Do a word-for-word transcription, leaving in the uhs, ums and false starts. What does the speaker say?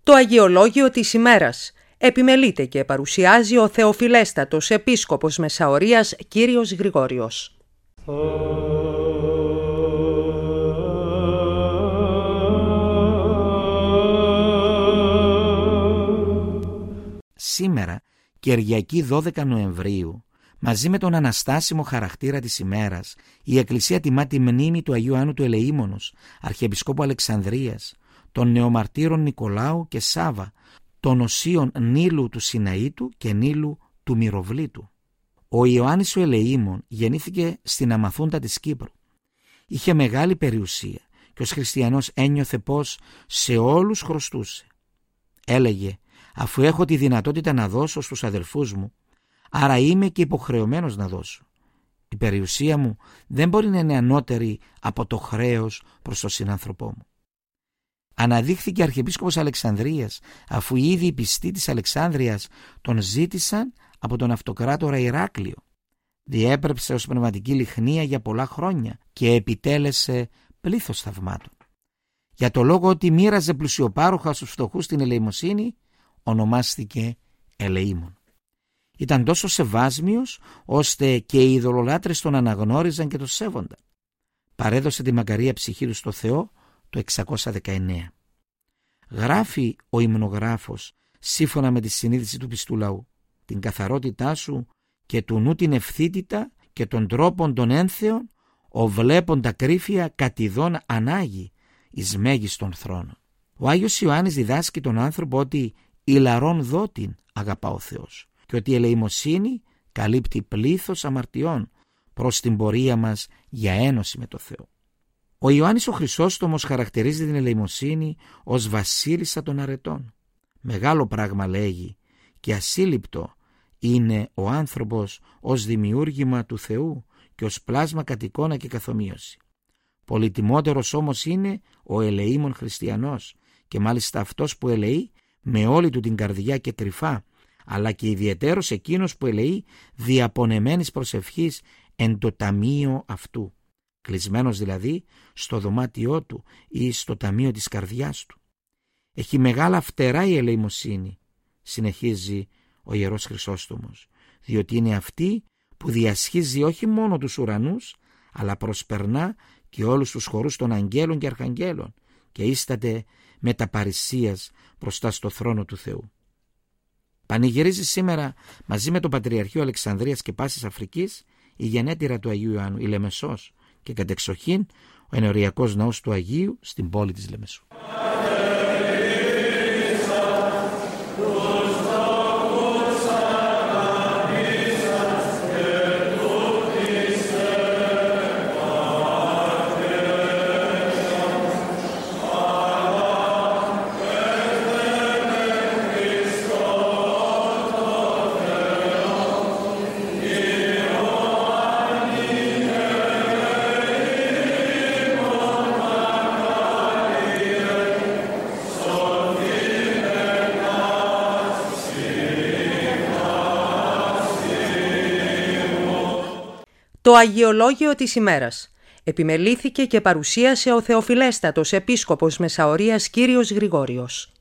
Το Αγιολόγιο της ημέρας επιμελείται και παρουσιάζει ο Θεοφιλέστατος Επίσκοπος Μεσαωρίας Κύριος Γρηγόριος. Σήμερα, Κυριακή δώδεκα Νοεμβρίου, μαζί με τον αναστάσιμο χαρακτήρα της ημέρας, η Εκκλησία τιμά τη μνήμη του Αγίου Άννου του Ελεήμονος, Αρχιεπισκόπου Αλεξανδρίας, των νεομαρτύρων Νικολάου και Σάβα, των οσίων Νείλου του Σιναήτου και Νείλου του Μυροβλήτου. Ο Ιωάννης ο Ελεήμων γεννήθηκε στην Αμαθούντα της Κύπρου. Είχε μεγάλη περιουσία και ως χριστιανός ένιωθε πως σε όλους χρωστούσε. Έλεγε, αφού έχω τη δυνατότητα να δώσω στους αδελφούς μου, άρα είμαι και υποχρεωμένος να δώσω. Η περιουσία μου δεν μπορεί να είναι ανώτερη από το χρέος προς τον συνάνθρωπό μου. Αναδείχθηκε Αρχιεπίσκοπος Αλεξανδρίας, αφού ήδη οι πιστοί της Αλεξάνδρειας τον ζήτησαν από τον αυτοκράτορα Ηράκλειο. Διέπρεψε ως πνευματική λιχνία για πολλά χρόνια και επιτέλεσε πλήθος θαυμάτων. Για το λόγο ότι μοίραζε πλουσιοπάροχα στους φτωχούς την ελεημοσύνη, ονομάστηκε Ελεήμων. Ήταν τόσο σεβάσμιος, ώστε και οι ειδωλολάτρες τον αναγνώριζαν και τον σέβονταν. Παρέδωσε τη μακαρία ψυχή του στο Θεό το εξακόσια δεκαεννέα. Γράφει ο υμνογράφος, σύμφωνα με τη συνείδηση του πιστού λαού, την καθαρότητά σου και του νου την ευθύτητα και των τρόπων των ένθεων, ο βλέπον τα κρύφια κατηδών ανάγει εις μέγιστον θρόνο. Ο Άγιος Ιωάννης διδάσκει τον άνθρωπο ότι ηλαρών δότην αγαπά ο Θεός και ότι η ελεημοσύνη καλύπτει πλήθος αμαρτιών προς την πορεία μας για ένωση με το Θεό. Ο Ιωάννης ο Χρυσόστομος χαρακτηρίζει την ελεημοσύνη ως βασίλισσα των αρετών. Μεγάλο πράγμα λέγει και ασύλληπτο είναι ο άνθρωπος ως δημιούργημα του Θεού και ως πλάσμα κατ' εικόνα και καθομοίωση. Πολυτιμότερος όμως είναι ο ελεήμων χριστιανός και μάλιστα αυτός που ελεεί με όλη του την καρδιά και κρυφά, αλλά και ιδιαιτέρως εκείνος που ελεεί διαπονεμένης προσευχής εν το ταμείο αυτού, κλεισμένος δηλαδή στο δωμάτιό του ή στο ταμείο της καρδιάς του. Έχει μεγάλα φτερά η ελεημοσύνη, συνεχίζει ο Ιερός Χρυσόστομος, διότι είναι αυτή που διασχίζει όχι μόνο τους ουρανούς, αλλά προσπερνά και όλους τους χορούς των αγγέλων και αρχαγγέλων και ίσταται μεταπαρησίας μπροστά στο θρόνο του Θεού. Πανηγυρίζει σήμερα μαζί με το Πατριαρχείο Αλεξανδρίας και Πάσης Αφρικής η γενέτειρα του Αγίου Ιωάννου, η Λεμεσός, και κατεξοχήν ο ενοριακός ναός του Αγίου στην πόλη της Λεμεσού. Το Αγιολόγιο της ημέρας επιμελήθηκε και παρουσίασε ο Θεοφιλέστατος Επίσκοπος Μεσαωρίας Κύριος Γρηγόριος.